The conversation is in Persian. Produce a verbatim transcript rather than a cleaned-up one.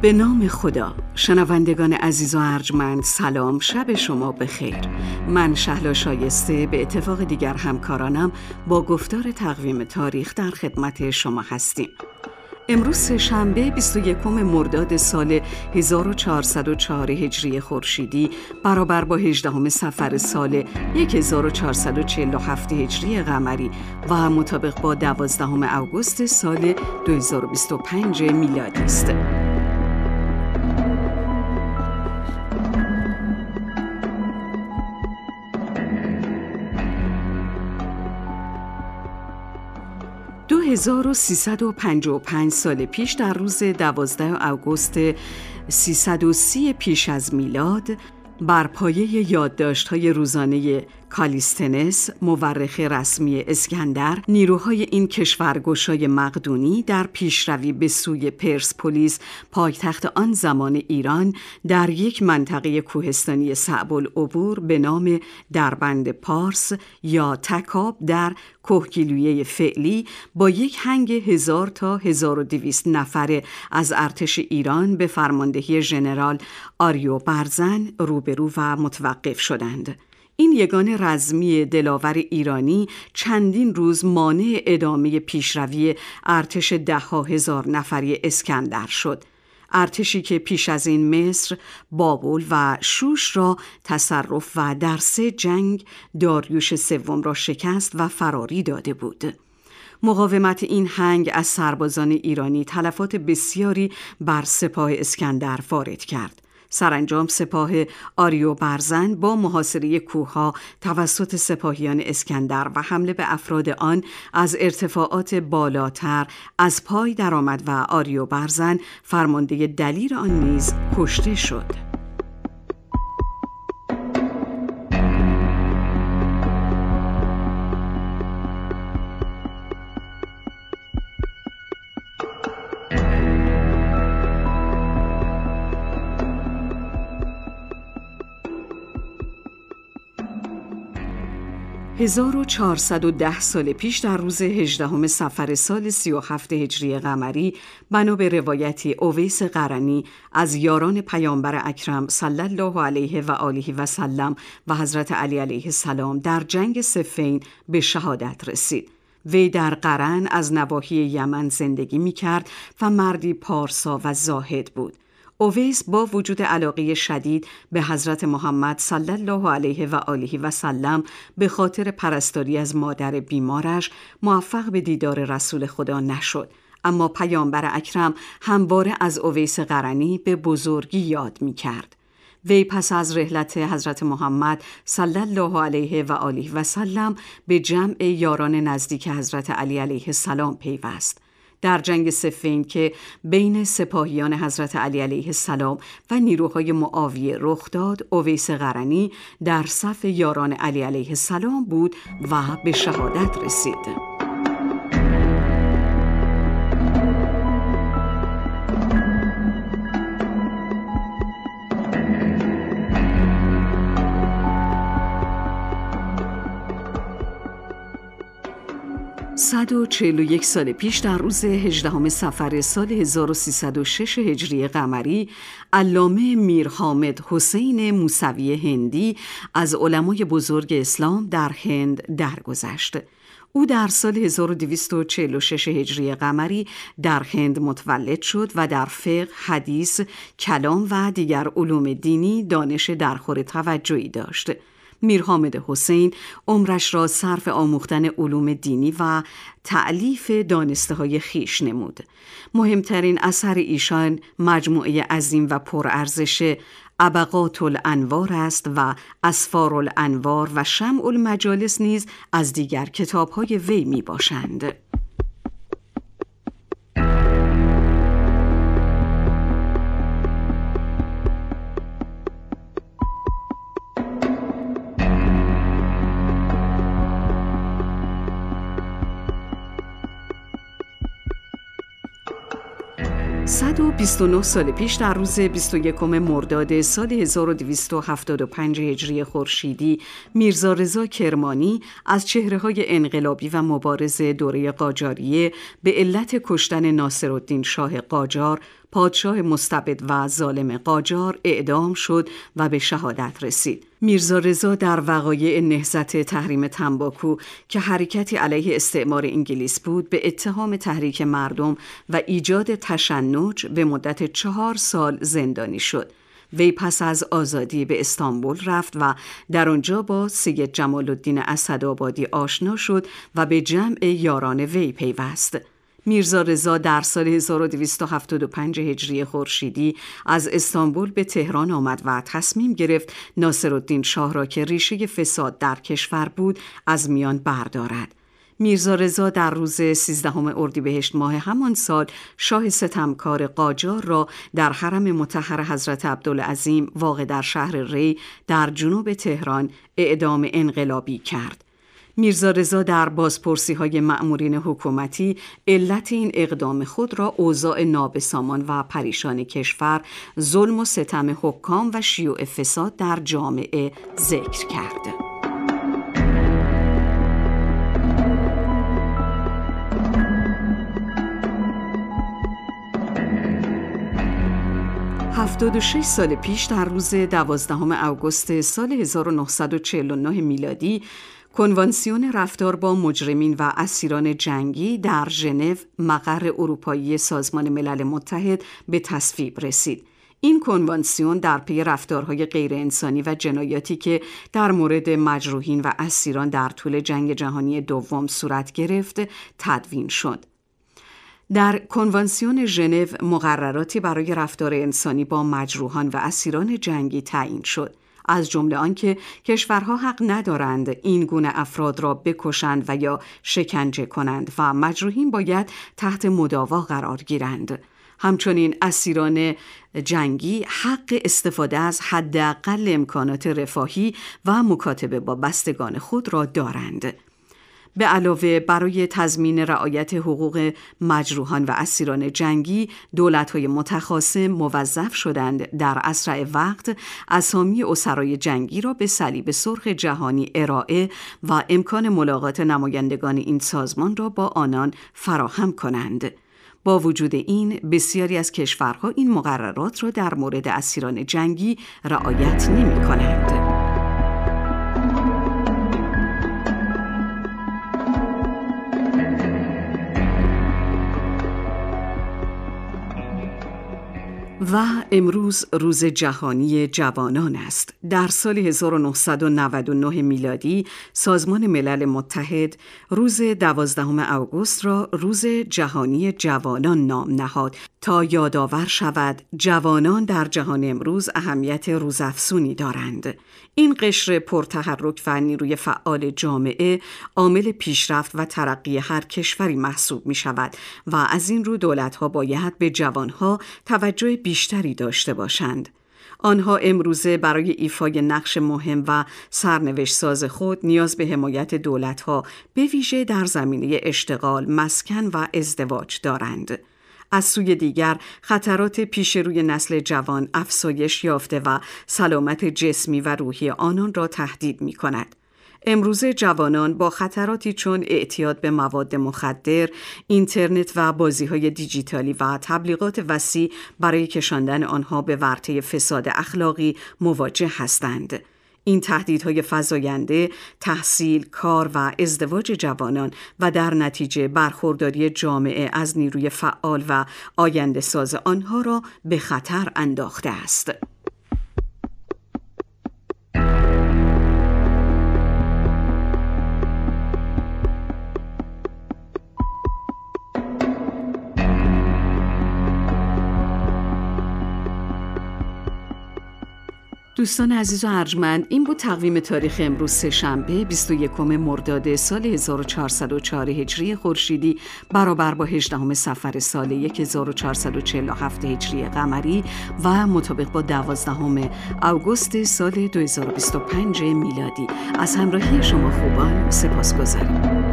به نام خدا. شنوندگان عزیز و ارجمند، سلام، شب شما بخیر. من شهلا شایسته به اتفاق دیگر همکارانم با گفتار تقویم تاریخ در خدمت شما هستیم. امروز شنبه بیست و یکم مرداد سال هزار و چهارصد و چهار هجری خورشیدی برابر با هجدهم صفر سال هزار و چهارصد و چهل و هفت هجری قمری و مطابق با دوازدهم اوگوست سال دو هزار و بیست و پنج میلادی است. دو هزار و سیصد و پنجاه و پنج سال پیش در روز دوازدهم اوگوست سیصد و سی پیش از میلاد بر پایه یادداشت‌های روزانه کالیستنس، مورخ رسمی اسکندر، نیروهای این کشورگشای مقدونی در پیشروی به سوی پرسپولیس، پایتخت آن زمان ایران، در یک منطقه کوهستانی صعب العبور به نام دربند پارس یا تکاب در کهگیلویه فعلی با یک هنگ هزار تا هزار و دویست نفره از ارتش ایران به فرماندهی ژنرال آریو برزن روبرو و متوقف شدند. این یگان رزمی دلاور ایرانی چندین روز مانع ادامه پیشروی ارتش ده ها هزار نفری اسکندر شد. ارتشی که پیش از این مصر، بابل و شوش را تصرف و در سه جنگ داریوش سوم را شکست و فراری داده بود. مقاومت این هنگ از سربازان ایرانی تلفات بسیاری بر سپاه اسکندر وارد کرد. سرانجام سپاه آریو برزن با محاصره کوه‌ها توسط سپاهیان اسکندر و حمله به افراد آن از ارتفاعات بالاتر از پای درآمد و آریو برزن فرمانده دلیر آن نیز کشته شد. هزار و چهارصد و ده سال پیش در روز هجدهم صفر سال سی و هفت هجری قمری بنا به روایتی اویس قرنی از یاران پیامبر اکرم صلی الله علیه و آله و سلم و حضرت علی علیه السلام در جنگ صفین به شهادت رسید. وی در قرن از نواحی یمن زندگی می کرد و مردی پارسا و زاهد بود. اویس با وجود علاقه شدید به حضرت محمد صلی الله علیه و آله و سلم به خاطر پرستاری از مادر بیمارش موفق به دیدار رسول خدا نشد، اما پیامبر اکرم همواره از اویس قرنی به بزرگی یاد می کرد. وی پس از رحلت حضرت محمد صلی الله علیه و آله و سلم به جمع یاران نزدیک حضرت علی علیه السلام پیوست. در جنگ صفین که بین سپاهیان حضرت علی علیه السلام و نیروهای معاویه رخ داد، اویس قرنی در صف یاران علی علیه السلام بود و به شهادت رسید. صد و چهل و یک سال پیش در روز هجدهم صفر سال هزار و سیصد و شش هجری قمری علامه میر حامد حسین موسوی هندی از علمای بزرگ اسلام در هند درگذشت. او در سال هزار و دویست و چهل و شش هجری قمری در هند متولد شد و در فقه، حدیث، کلام و دیگر علوم دینی دانش درخور توجهی داشت. میر حامد حسین عمرش را صرف آموختن علوم دینی و تألیف دانسته های خویش نمود. مهمترین اثر ایشان مجموعه عظیم و پرارزش ابقات الانوار است و اسفار الانوار و شمع المجالس نیز از دیگر کتاب‌های وی می باشند. صد و بیست و نه سال پیش در روز بیست و یکم مرداد سال هزار و دویست و هفتاد و پنج هجری خورشیدی میرزا رضا کرمانی از چهره‌های انقلابی و مبارز دوره قاجاریه به علت کشتن ناصرالدین شاه قاجار پادشاه مستبد و ظالم قاجار اعدام شد و به شهادت رسید. میرزا رضا در وقایع نهضت تحریم تنباکو که حرکتی علیه استعمار انگلیس بود به اتهام تحریک مردم و ایجاد تشنج به مدت چهار سال زندانی شد. وی پس از آزادی به استانبول رفت و در آنجا با سید جمال الدین اسدآبادی آشنا شد و به جمع یاران وی پیوست. میرزا رضا در سال هزار و دویست و هفتاد و پنج هجری خورشیدی از استانبول به تهران آمد و تصمیم گرفت ناصرالدین شاه را که ریشه فساد در کشور بود از میان بردارد. میرزا رضا در روز سیزدهم اردیبهشت ماه همان سال شاه ستمکار قاجار را در حرم مطهر حضرت عبدالعظیم واقع در شهر ری در جنوب تهران اعدام انقلابی کرد. میرزا رضا در بازپرسی‌های مأمورین حکومتی علت این اقدام خود را اوضاع نابسامان و پریشان کشور، ظلم و ستم حکام و شیوع فساد در جامعه ذکر کرد. هفتاد و شش سال پیش در روز دوازدهم آگوست سال هزار و نهصد و چهل و نه میلادی کنوانسیون رفتار با مجرمین و اسیران جنگی در ژنو مقر اروپایی سازمان ملل متحد به تصویب رسید. این کنوانسیون در پی رفتارهای غیرانسانی و جنایاتی که در مورد مجروحین و اسیران در طول جنگ جهانی دوم صورت گرفت تدوین شد. در کنوانسیون ژنو مقرراتی برای رفتار انسانی با مجروحان و اسیران جنگی تعیین شد، از جمله آنکه کشورها حق ندارند این گونه افراد را بکشند و یا شکنجه کنند و مجروحین باید تحت مداوا قرار گیرند. همچنین اسیران جنگی حق استفاده از حداقل امکانات رفاهی و مکاتبه با بستگان خود را دارند. به علاوه برای تضمین رعایت حقوق مجروحان و اسیران جنگی، دولت‌های متخاصم موظف شدند در اسرع وقت اسامی اسرای جنگی را به صلیب سرخ جهانی ارائه و امکان ملاقات نمایندگان این سازمان را با آنان فراهم کنند. با وجود این، بسیاری از کشورها این مقررات را در مورد اسیران جنگی رعایت نمی‌کنند. و امروز روز جهانی جوانان است. در سال هزار و نهصد و نود و نه میلادی سازمان ملل متحد روز دوازدهم آگوست را روز جهانی جوانان نام نهاد تا یادآور شود جوانان در جهان امروز اهمیت روزافزونی دارند. این قشر پرتحرک و نیروی فعال جامعه عامل پیشرفت و ترقی هر کشوری محسوب می شود و از این رو دولت‌ها باید به جوانها توجه بیشتری داشته باشند. آنها امروزه برای ایفای نقش مهم و سرنوشت ساز خود نیاز به حمایت دولت‌ها به ویژه در زمینه اشتغال، مسکن و ازدواج دارند. از سوی دیگر خطرات پیش روی نسل جوان افزایش یافته و سلامت جسمی و روحی آنان را تهدید می کند. امروزه جوانان با خطراتی چون اعتیاد به مواد مخدر، اینترنت و بازی‌های دیجیتالی و تبلیغات وسیع برای کشاندن آنها به ورطه فساد اخلاقی مواجه هستند. این تهدیدهای فزاینده تحصیل، کار و ازدواج جوانان و در نتیجه برخورداری جامعه از نیروی فعال و آینده ساز آنها را به خطر انداخته است. دوستان عزیز و ارجمند، این بود تقویم تاریخ امروز سه‌شنبه بیست و یکم مرداد سال هزار و چهارصد و چهار هجری خورشیدی برابر با هجدهم صفر سال هزار و چهارصد و چهل و هفت هجری قمری و مطابق با دوازدهم آگوست سال دو هزار و بیست و پنج میلادی. از همراهی شما خوبان سپاسگزارم.